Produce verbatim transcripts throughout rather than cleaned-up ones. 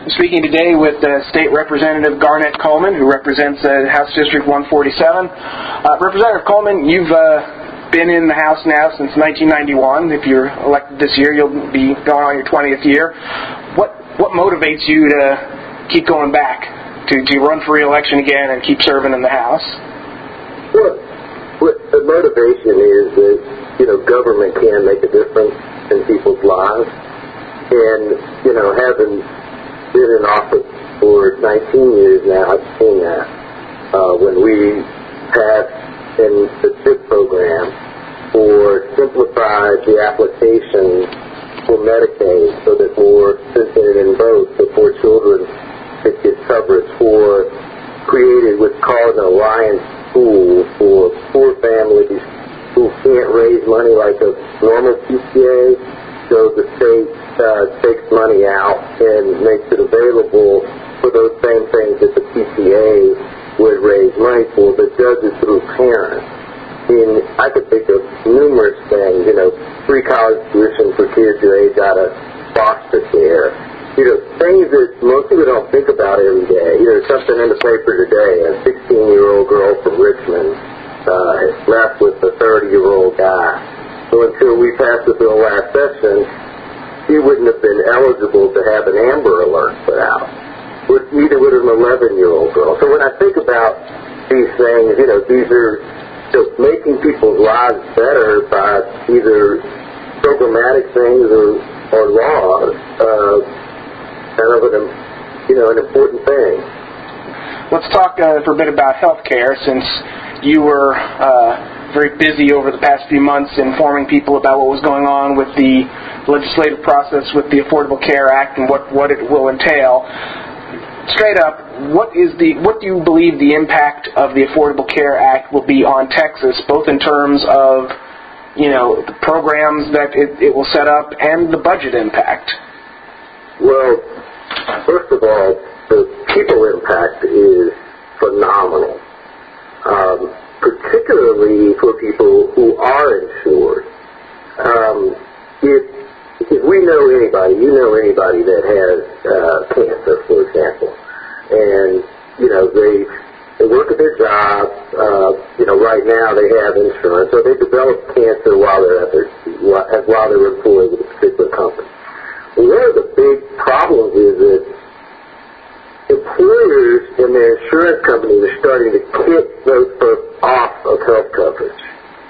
speaking today with uh, State Representative Garnett Coleman, who represents uh, House District one forty-seven. Uh, Representative Coleman, you've uh, been in the House now since nineteen ninety-one. If you're elected this year, you'll be going on your twentieth year. What what motivates you to keep going back, to, to run for re-election again and keep serving in the House? Well, what the motivation is that, you know, government can make a difference in people's lives. And, you know, having been in office for nineteen years now, I've seen that. Uh, when we passed in the CHIP program for simplified the application for Medicaid so that more citizens and votes before children could get coverage, for created what's called an alliance pool for poor families who can't raise money like a normal P C A. So the state uh, takes money out and makes it available for those same things that the P C A would raise money for, but does it through parents. I mean, I could think of numerous things, you know, free college tuition for kids your age out of foster care. You know, things that most people don't think about every day. You know, something in the paper today, a sixteen-year-old girl from Richmond uh, is left with a thirty-year-old guy. So until we passed the bill last session, he wouldn't have been eligible to have an Amber Alert put out. But neither would an eleven-year-old girl. So when I think about these things, you know, these are just making people's lives better by either programmatic things or, or laws. Uh, kind of an, you know, an important thing. Let's talk uh, for a bit about health care, since you were uh, very busy over the past few months informing people about what was going on with the legislative process with the Affordable Care Act and what, what it will entail. Straight up, what is the what do you believe the impact of the Affordable Care Act will be on Texas, both in terms of, you know, the programs that it, it will set up and the budget impact? Well, first of all, the people impact is phenomenal. Um, particularly for people who are insured. Um, if, if we know anybody, you know anybody that has uh, cancer, for example, and, you know, they, they work at their job, uh, you know, right now they have insurance, so they develop cancer while they're at their, while they're employed with a particular company. Well, one of the big problems is that employers and their insurance companies are starting to kick those folks off of health coverage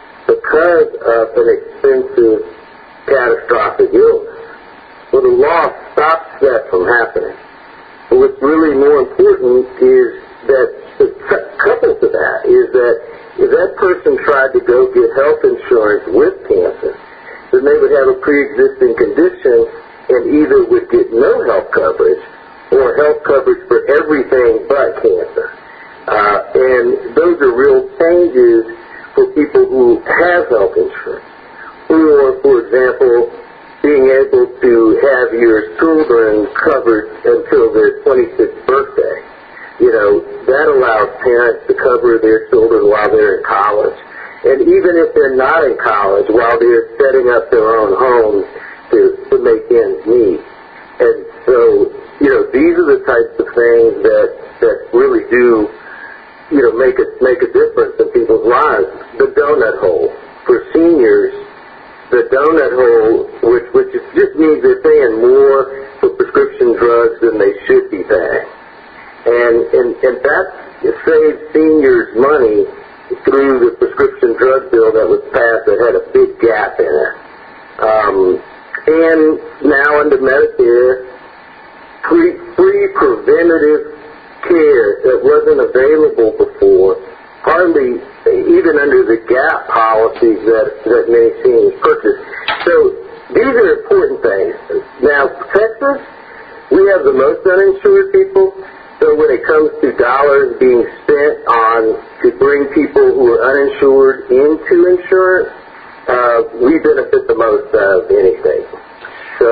because of an expensive, catastrophic illness. Well, the law stops that from happening. But what's really more important is that, coupled to that, is that if that person tried to go get health insurance with cancer, then they would have a pre-existing condition and either would get no health coverage or health coverage for everything but cancer. Uh, and those are real changes for people who have health insurance. Or, for example, being able to have your children covered until their twenty-sixth birthday. You know, that allows parents to cover their children while they're in college. And even if they're not in college, while they're setting up their own homes to, to make ends meet. And so, you know, these are the types of things that, that really do, you know, make a, make a difference in people's lives. The donut hole for seniors, the donut hole, which, which just means they're paying more for prescription drugs than they should be paying. And, and, and that saves seniors money through the prescription drug bill that was passed that had a big gap in it. Um, and now under Medicare, Free, free preventative care that wasn't available before, hardly even under the gap policies that, that many seniors purchased. So these are important things. Now, Texas, we have the most uninsured people, so when it comes to dollars being spent on to bring people who are uninsured into insurance, uh, we benefit the most out of anything. So,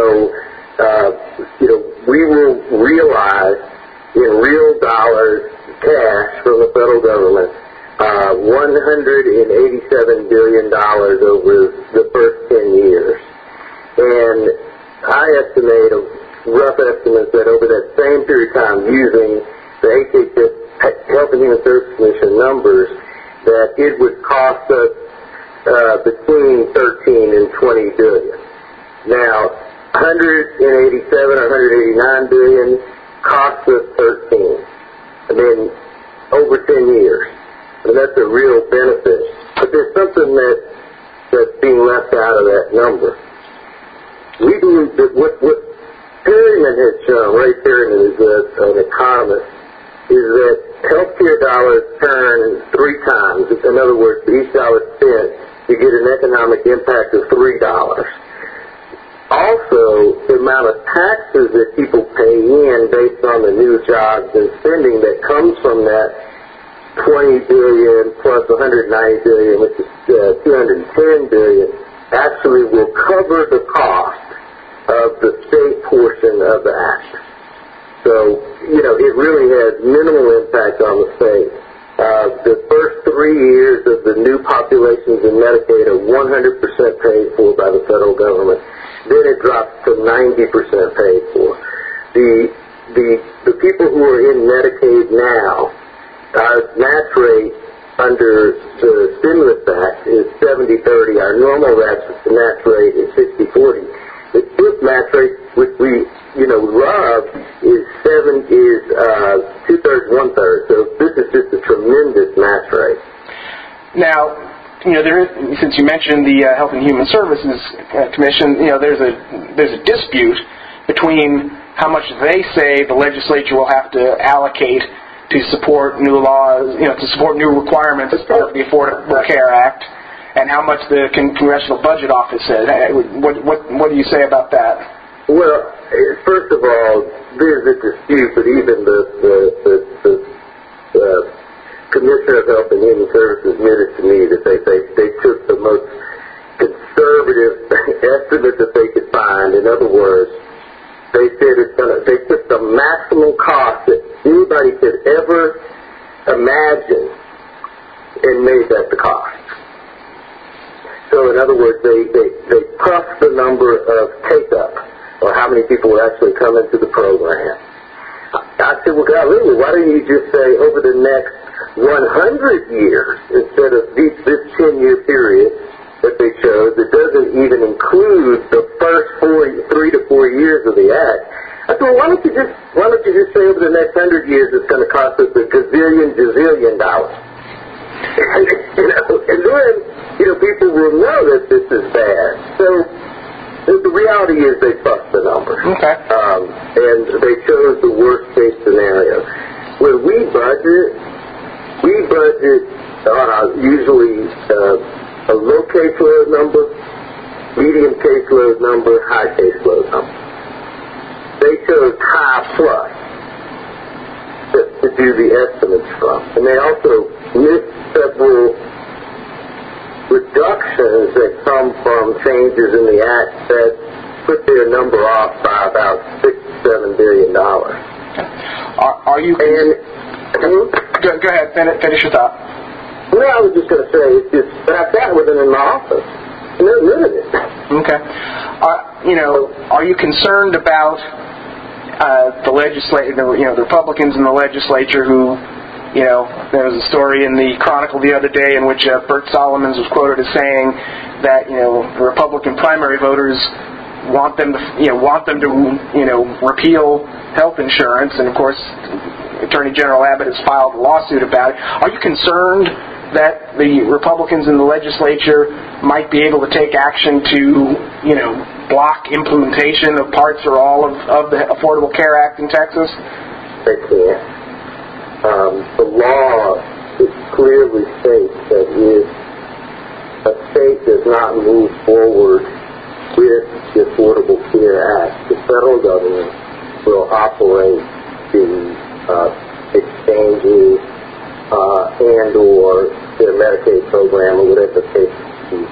uh, you know, we will realize in real dollars cash from the federal government uh, one hundred eighty-seven billion dollars over the first ten years. And I estimate, a rough estimate, that over that same period of time using the H H S Health and Human Services Commission numbers that it would cost us uh, between thirteen and twenty billion. Now, one hundred eighty-seven or one hundred eighty-nine billion costs us thirteen. I mean, over ten years. And that's a real benefit. But there's something that that's being left out of that number. We believe that what, what Perryman has shown, Ray Perryman is a, an economist, is that healthcare dollars turn three times. In other words, for each dollar spent, you get an economic impact of three dollars. Also, the amount of taxes that people pay in based on the new jobs and spending that comes from that twenty billion dollars plus one hundred ninety billion dollars, which is uh, two hundred ten billion dollars, actually will cover the cost of the state portion of the act. So, you know, it really has minimal impact on the state. Uh, the first three years of the new populations in Medicaid are one hundred percent paid for by the federal government. Then it drops to ninety percent paid for. The, the, the people who are in Medicaid now, our match rate under the Stimulus Act is seventy thirty. Our normal match rate is sixty forty. The fifth match rate, which we, you know, love, is seven is uh, two thirds, one third. So this is just a tremendous match rate. Now, you know, there is, since you mentioned the uh, Health and Human Services uh, Commission, you know, there's a there's a dispute between how much they say the legislature will have to allocate to support new laws, you know, to support new requirements of the Affordable Care Act, and how much the con- Congressional Budget Office says. What, what, what do you say about that? Well, first of all, there's a dispute, but even the, the, the, the uh, Commissioner of Health and Human Services admitted to me that they, they, they took the most conservative estimate that they could find. In other words, they said it's gonna, they took the maximum cost that anybody could ever imagine and made that the cost. So in other words, they, they, they puffed the number of take-up, or how many people will actually come into the program. I said, well, God, really, why don't you just say over the next one hundred years instead of this, this ten-year period that they chose that doesn't even include the first four, three to four years of the act. I said, well, why don't you just, why don't you just say over the next hundred years it's going to cost us a gazillion, gazillion dollars? And, you know, and then, you know, people will know that this is bad. So the reality is they fucked the numbers. Okay. Um, and they chose the worst case scenario. When we budget, we budget uh, usually uh, a low caseload number, medium caseload number, high caseload number. They chose high plus to, to do the estimates from. And they also missed several reductions that come from changes in the Act that put their number off by about six to seven billion dollars. Are, are you? And go, go ahead, finish, finish your thought. Well, I was just going to say, it's just, but I sat with them in my office. No, none of it. Okay. Uh, you know, are you concerned about uh, the legislature, you know, the Republicans in the legislature who? You know, there was a story in the Chronicle the other day in which uh, Bert Solomons was quoted as saying that, you know, the Republican primary voters want them to, you know, want them to, you know, repeal health insurance, and of course, Attorney General Abbott has filed a lawsuit about it. Are you concerned that the Republicans in the legislature might be able to take action to, you know, block implementation of parts or all of, of the Affordable Care Act in Texas? They can't. Um, the law clearly states that if a state does not move forward with the Affordable Care Act, the federal government will operate the uh, exchanges uh, and or their Medicaid program or whatever the case may be.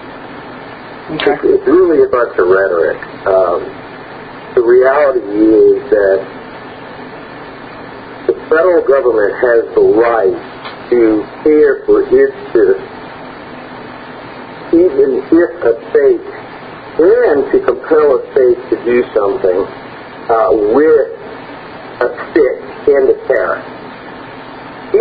Okay. It's, it's really a bunch of rhetoric. Um, the reality is that the federal government has the right to care for its citizens, even if a state, and to compel a state to do something uh, with a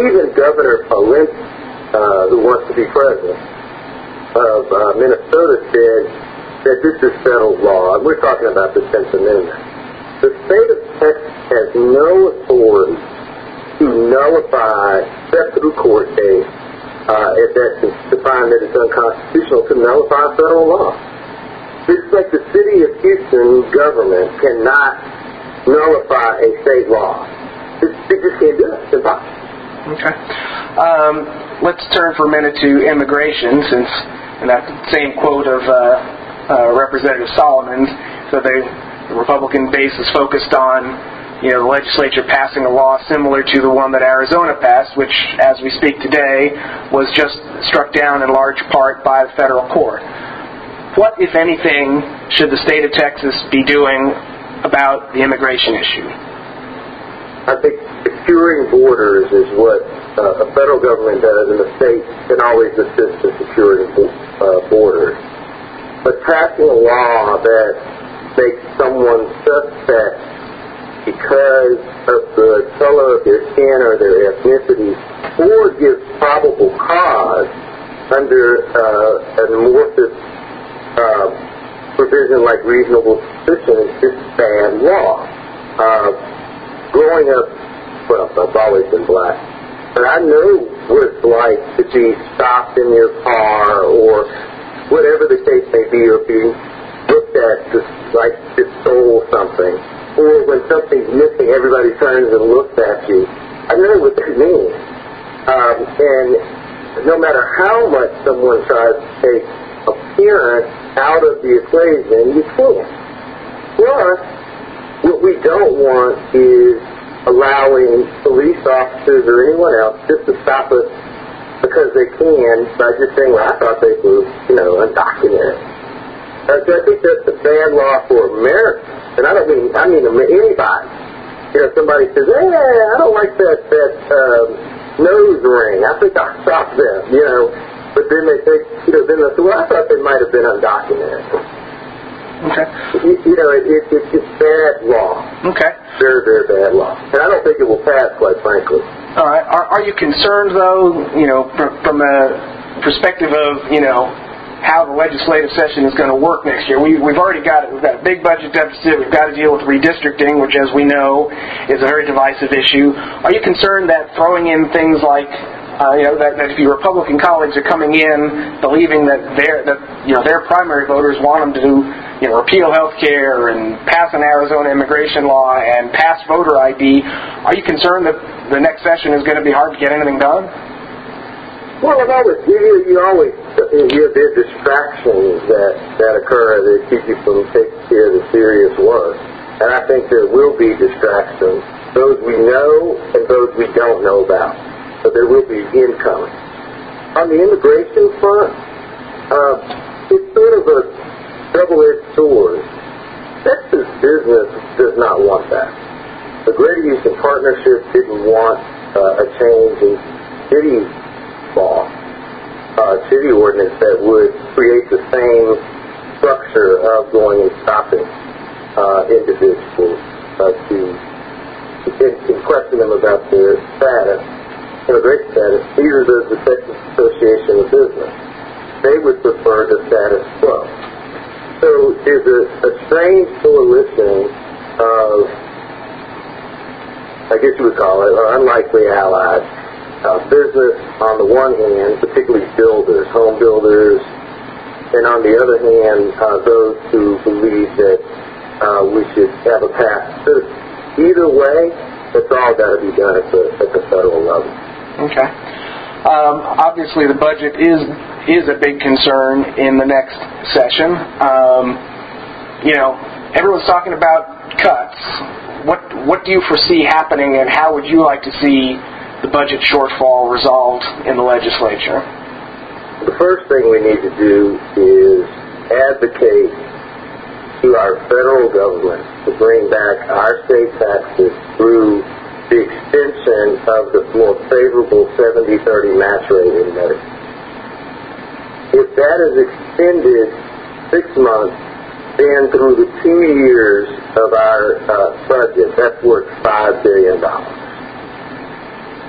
even Governor Pawlenty, uh, who wants to be president of uh, Minnesota, said that this is settled law. And we're talking about the tenth Amendment. The state of Texas has no authority to nullify, except through court case, uh, if that's defined that it's unconstitutional, to nullify federal law. It's like the city of Houston government cannot nullify a state law. It, they just can't do it. It's impossible. Okay. Um, let's turn for a minute to immigration, since in that same quote of uh, uh, Representative Solomon, so they, the Republican base is focused on, you know, the legislature passing a law similar to the one that Arizona passed, which, as we speak today, was just struck down in large part by the federal court. What, if anything, should the state of Texas be doing about the immigration issue? I think securing borders is what uh, a federal government does, and the state can always assist in securing uh, borders. But passing a law that makes someone suspect because of the color of their skin or their ethnicity, or gives probable cause under uh, an amorphous uh, provision like reasonable suspicion, is just bad law. Uh, growing up, well, I've always been black, but I know what it's like to be stopped in your car or whatever the case may be, or being looked at just like you stole something. Or when something's missing, everybody turns and looks at you. I know what that means. Um, and no matter how much someone tries to take appearance out of the equation, you can't. Plus, what we don't want is allowing police officers or anyone else just to stop us because they can by just saying, well, I thought they were, you know, undocumented. Uh, so I think that's a bad law for America. And I don't mean, I mean anybody. You know, somebody says, hey, I don't like that, that um, nose ring. I think I'll stop them, you know. But then they say, you know, then they say, well, I thought they might have been undocumented. Okay. You, you know, it, it, it's just bad law. Okay. Very, very bad law. And I don't think it will pass, quite frankly. All right. Are, are you concerned, though, you know, from, from a perspective of, you know, how the legislative session is going to work next year? We, we've already got it. We've got a big budget deficit. We've got to deal with redistricting, which, as we know, is a very divisive issue. Are you concerned that throwing in things like, uh, you know, that, that if your Republican colleagues are coming in believing that their that you know their primary voters want them to, you know, repeal health care and pass an Arizona immigration law and pass voter I D, are you concerned that the next session is going to be hard to get anything done? Well, I've always, you, you always, you have the distractions that, that occur that keep you from taking care of the serious work. And I think there will be distractions, those we know and those we don't know about. So there will be incoming. On the immigration front, uh, it's sort of a double-edged sword. Texas business does not want that. The Greater Houston Partnership didn't want uh, a change in city law, uh, city ordinance that would create the same structure of going and stopping uh, individuals uh, to, to question them about their status, immigration status. Neither does the Texas Association of Business. They would prefer the status quo. So there's a, a strange coalition of, I guess you would call it, or unlikely allies. Uh, business on the one hand, particularly builders, home builders, and on the other hand, uh, those who believe that uh, we should have a path to citizens. Either way, it's all got to be done at the, at the federal level. Okay. Um, obviously, the budget is is a big concern in the next session. Um, you know, everyone's talking about cuts. What what do you foresee happening, and how would you like to see the budget shortfall resolved in the legislature? The first thing we need to do is advocate to our federal government to bring back our state taxes through the extension of the more favorable seventy thirty match rate in Medicaid. If that is extended six months, then through the two years of our uh, budget, that's worth five billion dollars.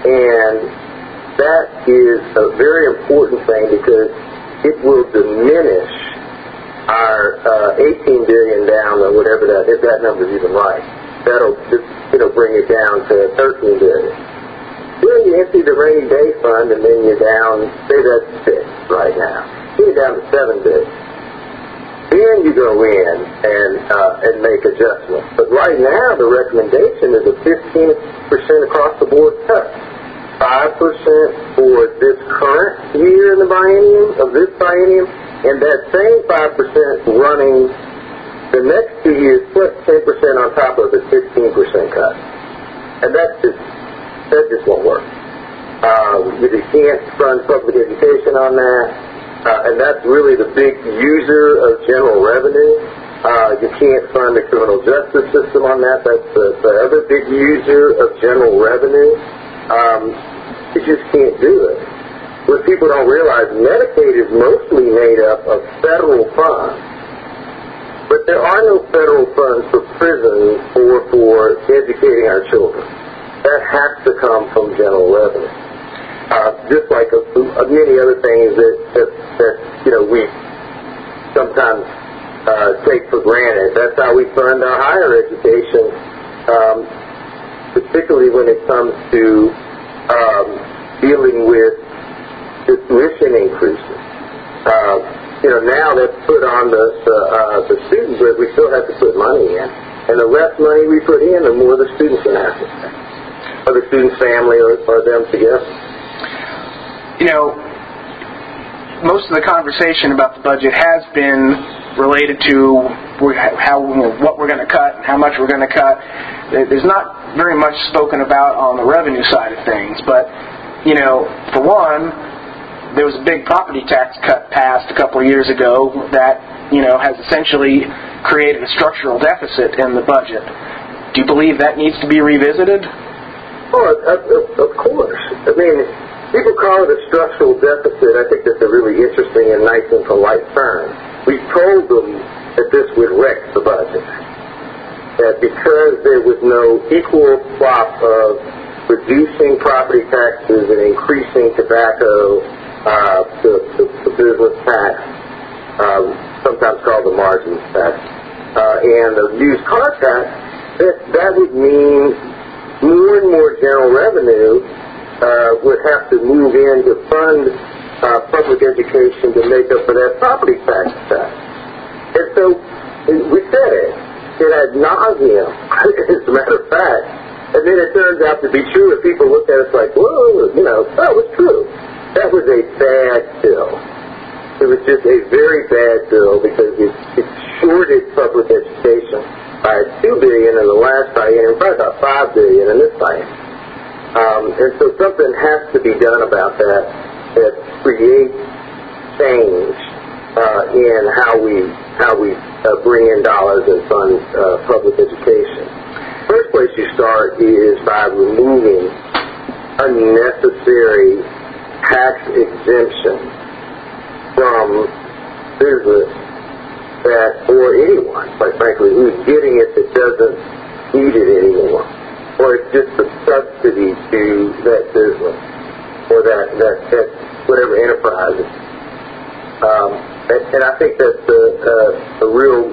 And that is a very important thing because it will diminish our uh, eighteen billion dollars down, or whatever that, if that number is even right. That'll just, you know, bring it down to thirteen billion dollars. Then you empty the rainy day fund, and then you're down, say that's six right now. Then you're down to seven billion dollars. Then you go in and uh, and make adjustments. But right now, the recommendation is a fifteen percent across the board cut. five percent for this current year in the biennium, of this biennium, and that same five percent running the next two years plus ten percent on top of the fifteen percent cut. And that's just, that just won't work. Um, you can't fund public education on that. Uh, and that's really the big user of general revenue. Uh, you can't fund the criminal justice system on that. That's the, the other big user of general revenue. Um, you just can't do it. What people don't realize, Medicaid is mostly made up of federal funds. But there are no federal funds for prisons or for educating our children. That has to come from general revenue. Uh, just like a, a, many other things that, that, that, you know, we sometimes uh, take for granted. That's how we fund our higher education, um, particularly when it comes to um, dealing with the tuition increases. Uh, you know, now that's put on the, the, uh, the students, but we still have to put money in. And the less money we put in, the more the students are going to have to pay. Or the student's family or, or them together. You know, most of the conversation about the budget has been related to how, you know, what we're going to cut and how much we're going to cut. There's not very much spoken about on the revenue side of things. But, you know, for one, there was a big property tax cut passed a couple of years ago that, you know, has essentially created a structural deficit in the budget. Do you believe that needs to be revisited? Oh, of, of course. I mean, people call it a structural deficit. I think that's a really interesting and nice and polite term. We told them that this would wreck the budget. That because there was no equal swap of reducing property taxes and increasing tobacco, uh, the, the, the business tax, um, sometimes called the margins tax, uh, and the used car tax, that, that would mean more and more general revenue uh, would have to move in to fund uh, public education to make up for that property tax tax. And so we said it, it ad nauseum, as a matter of fact. And then it turns out to be true, and people look at us like, whoa, you know, that was true. That was a bad bill. It was just a very bad bill because it, it shorted public education by two billion dollars in the last biennium, probably about five billion dollars in this biennium. Um, and so something has to be done about that that creates change uh, in how we how we uh, bring in dollars and fund uh, public education. First place you start is by removing unnecessary tax exemption from business that, or anyone, quite frankly, who's getting it that doesn't need it anymore. Or it's just a subsidy to that business or that, that, that whatever enterprise. Um, and, and I think that's a, a, a real,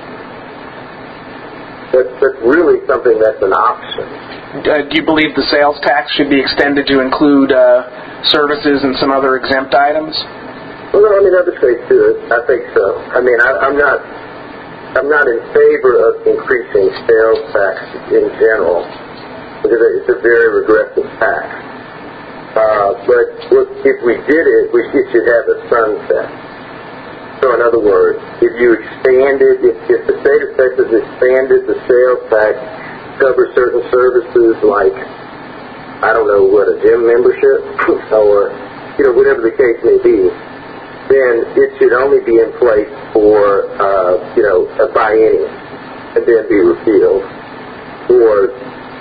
that's, that's really something that's an option. Uh, do you believe the sales tax should be extended to include uh, services and some other exempt items? Well, no, I mean, other states do it. I think so. I mean, I, I'm not, I'm not in favor of increasing sales tax in general because it's a very regressive tax. Uh, but if we did it, we it should have a sunset. So, in other words, if you expanded, if, if the state of Texas expanded the sales tax to cover certain services like, I don't know what, a gym membership or, you know, whatever the case may be, then it should only be in place for, uh, you know, a biennium and then be repealed. Or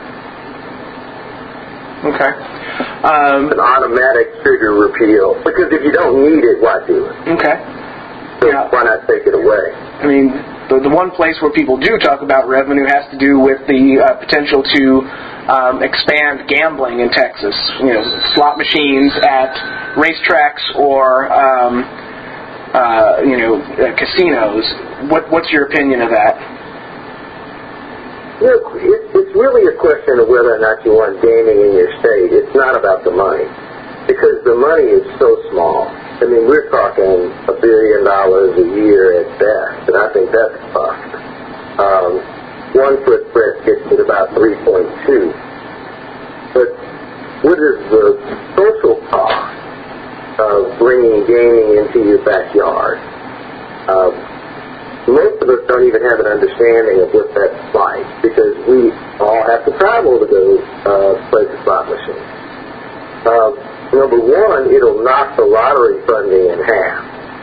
okay. Um, an automatic trigger repeal. Because if you don't need it, why do it? Okay. So yeah. Why not take it away? I mean, the, the one place where people do talk about revenue has to do with the uh, potential to um, expand gambling in Texas, you know, slot machines at racetracks or, um, uh, you know, uh, casinos. What, what's your opinion of that? You know, it's, it's really a question of whether or not you want gaming in your state. It's not about the money, because the money is so small. I mean, we're talking a billion dollars a year at best, and I think that's a bust. Um, one footprint gets at about three point two. But what is the social cost of bringing gaming into your backyard? Uh, most of us don't even have an understanding of what that's like, because we all have to travel to go uh, play the slot machine. Uh, number one, it'll knock the lottery funding in half.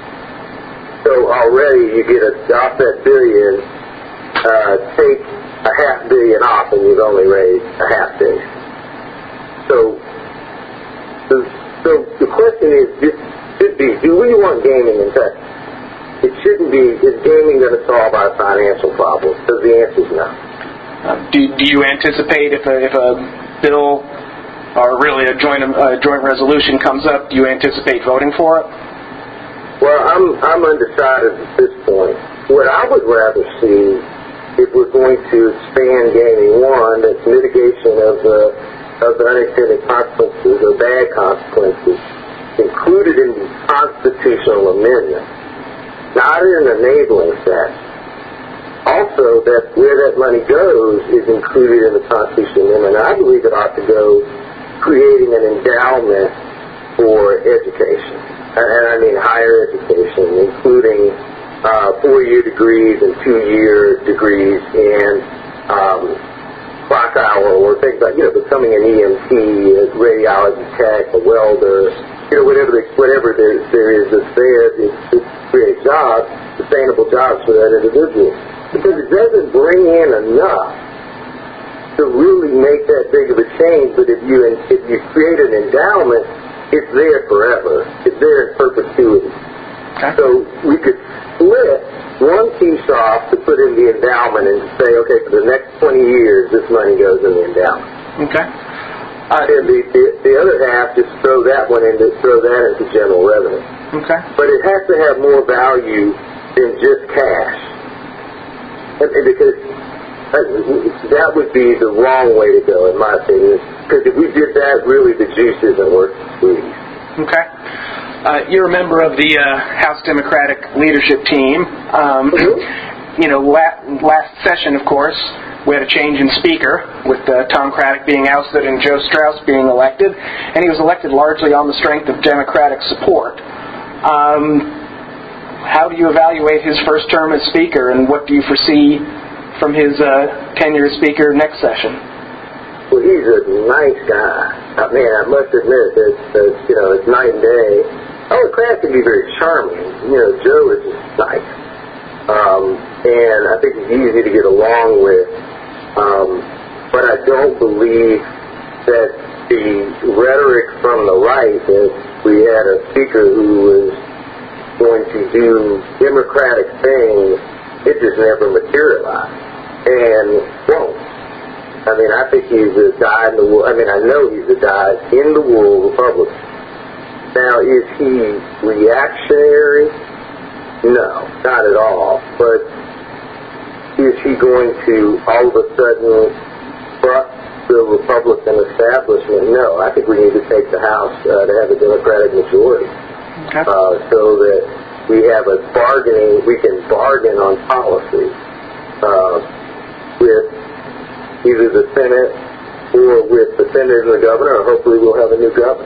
So already you get a, off that billion, uh, take a half billion off, and you've only raised a half billion. So, so, so the question is, should be, do we want gaming in Texas? It shouldn't be, is gaming going to solve our financial problems? Because the answer is no. Uh, do, do you anticipate if a, if a bill or really a joint, uh, joint resolution comes up, do you anticipate voting for it? Well, I'm, I'm undecided at this point. What I would rather see, if we're going to expand gaming, one, that's mitigation of the, of the unintended consequences or bad consequences included in the constitutional amendment, not in an enabling statute. Also, that where that money goes is included in the constitutional amendment. I believe it ought to go creating an endowment for education, and, and I mean higher education, including uh, four-year degrees and two-year degrees in um, clock hour or things like, you know, becoming an E M T, a radiology tech, a welder, you know, whatever the, whatever there, there is that's there to, to create jobs, sustainable jobs for that individual. Because it doesn't bring in enough to really make that big of a change, but if you if you create an endowment, it's there forever. It's there in perpetuity. Okay. So we could split one piece off to put in the endowment and say, okay, for the next twenty years, this money goes in the endowment. Okay. Uh, and the, the the other half, just throw that one into throw that into general revenue. Okay. But it has to have more value than just cash, and, and because that would be the wrong way to go, in my opinion. Because if we did that, really the juice isn't worth the squeeze. Okay. Uh, you're a member of the uh, House Democratic leadership team. Um, mm-hmm. You know, la- last session, of course, we had a change in speaker with uh, Tom Craddock being ousted and Joe Straus being elected, and he was elected largely on the strength of Democratic support. Um, how do you evaluate his first term as speaker, and what do you foresee from his uh, tenure as speaker next session? Well, he's a nice guy. I mean, I must admit that, that you know, it's night and day. Oh, Craddock can be very charming. You know, Joe is just nice. Um, and I think he's easy to get along with. Um, but I don't believe that the rhetoric from the right, that we had a speaker who was going to do democratic things, it just never materialized. And won't. I mean, I think he's a dyed-in-the-wool, I mean, I know he's a dyed-in-the-wool Republican. Now, is he reactionary? No, not at all. But is he going to all of a sudden trust the Republican establishment? No, I think we need to take the House uh, to have a Democratic majority. Okay. Uh, so that we have a bargaining, we can bargain on policy uh, with either the Senate or with the Senate and the governor, or hopefully we'll have a new governor.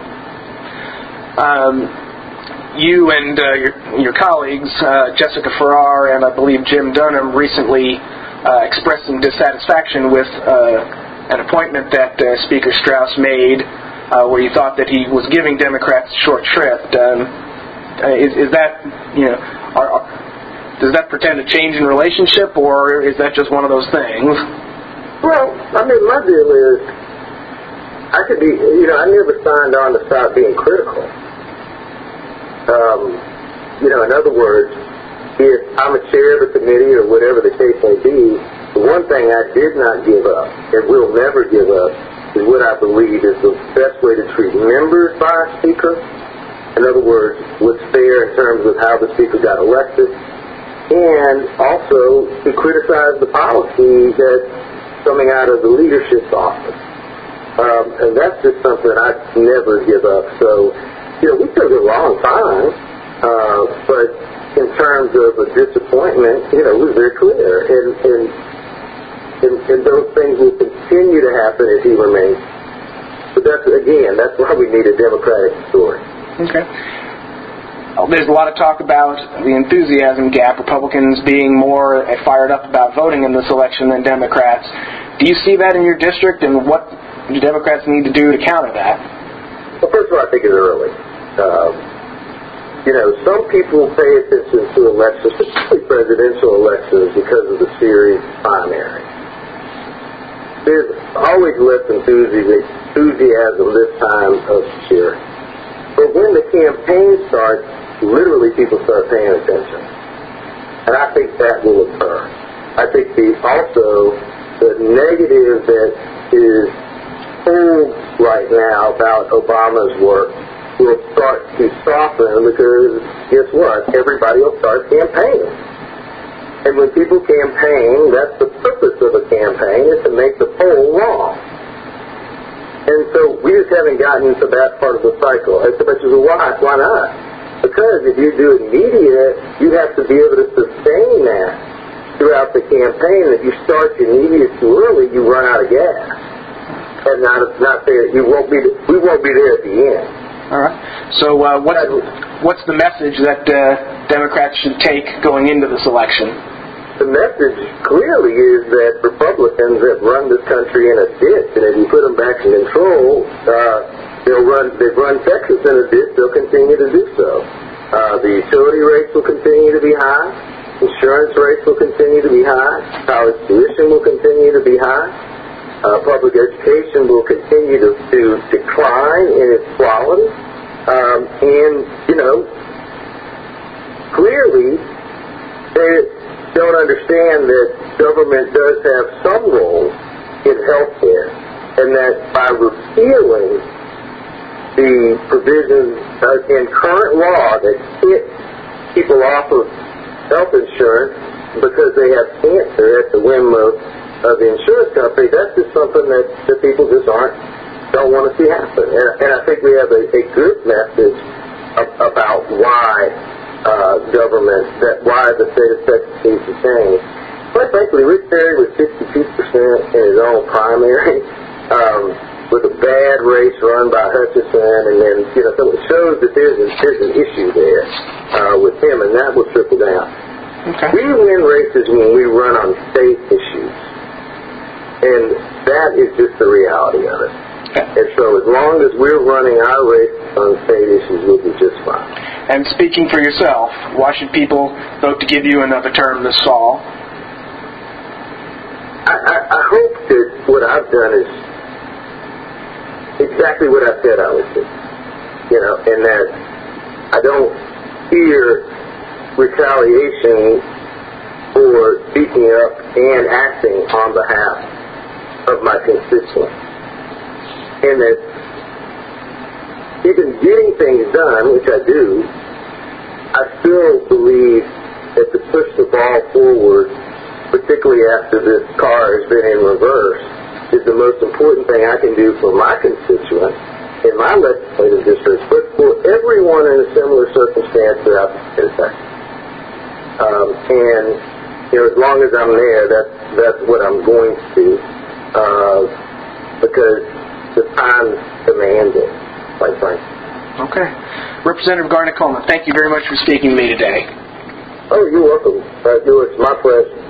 Um, you and uh, your, your colleagues, uh, Jessica Farrar and I believe Jim Dunham, recently uh, expressed some dissatisfaction with uh, an appointment that uh, Speaker Straus made uh, where he thought that he was giving Democrats short shrift. Um, is, is that, you know, are, are, does that pretend to change in relationship, or is that just one of those things? Well, I mean, my deal is, I could be, you know, I never signed on to stop being critical. Um, you know, in other words, if I'm a chair of a committee or whatever the case may be, the one thing I did not give up and will never give up is what I believe is the best way to treat members by a speaker. In other words, what's fair in terms of how the speaker got elected, and also to criticize the policy that's coming out of the leadership's office. Um, and that's just something I never give up. So, you know, we took it wrong fine, uh, but in terms of a disappointment, you know, it was very clear. And, and, and, and those things will continue to happen if he remains. But that's, again, that's why we need a Democratic story. Okay. There's a lot of talk about the enthusiasm gap, Republicans being more fired up about voting in this election than Democrats. Do you see that in your district, and what do Democrats need to do to counter that? Well, first of all, I think it's early. Um, you know, some people pay attention to elections, particularly presidential elections, because of the series primary. There's always less enthusiasm this time of year. But when the campaign starts, literally people start paying attention. And I think that will occur. I think the also the negative that is told right now about Obama's work will start to soften because guess what? Everybody will start campaigning. And when people campaign, that's the purpose of a campaign, is to make the poll wrong. And so we just haven't gotten to that part of the cycle. As much as why? Why not? Because if you do it media, you have to be able to sustain that throughout the campaign. If you start your media too early, you run out of gas. And not not there. You won't be. We won't be there at the end. All right. So uh, what's what's the message that uh, Democrats should take going into this election? The message clearly is that Republicans have run this country in a ditch, and if you put them back in control, uh, they'll run. They've run Texas in a ditch. They'll continue to do so. Uh, the utility rates will continue to be high. Insurance rates will continue to be high. College tuition will continue to be high. Uh, public education will continue to, to decline in its quality. Um, and you know, clearly, they don't understand that government does have some role in health care, and that by repealing the provisions uh, in current law that hit people off of health insurance because they have cancer at the whim of, of the insurance company, that's just something that, that people just aren't don't want to see happen. And, and I think we have a, a good message of, about why Uh, government, that why the state of Texas needs to change. Quite frankly, Rick Perry was sixty-two percent in his own primary, um, with a bad race run by Hutchison, and then, you know, so it shows that there's, a, there's an issue there uh, with him, and that will trickle down. Okay. We win races when we run on state issues, and that is just the reality of it. And so as long as we're running our race on state issues, we'll be just fine. And speaking for yourself, why should people vote to give you another term this fall? I, I, I hope that what I've done is exactly what I said I would do. You know, and that I don't fear retaliation for speaking up and acting on behalf of my constituents. And that even getting things done, which I do, I still believe that to push the ball forward, particularly after this car has been in reverse, is the most important thing I can do for my constituents in my legislative districts, but for everyone in a similar circumstance throughout the state of Texas. Um, and, you know, as long as I'm there, that's, that's what I'm going to do, uh, because the time demands it, quite frankly. Okay. Representative Garnet Coleman, thank you very much for speaking to me today. Oh, you're welcome. Uh, it's my pleasure.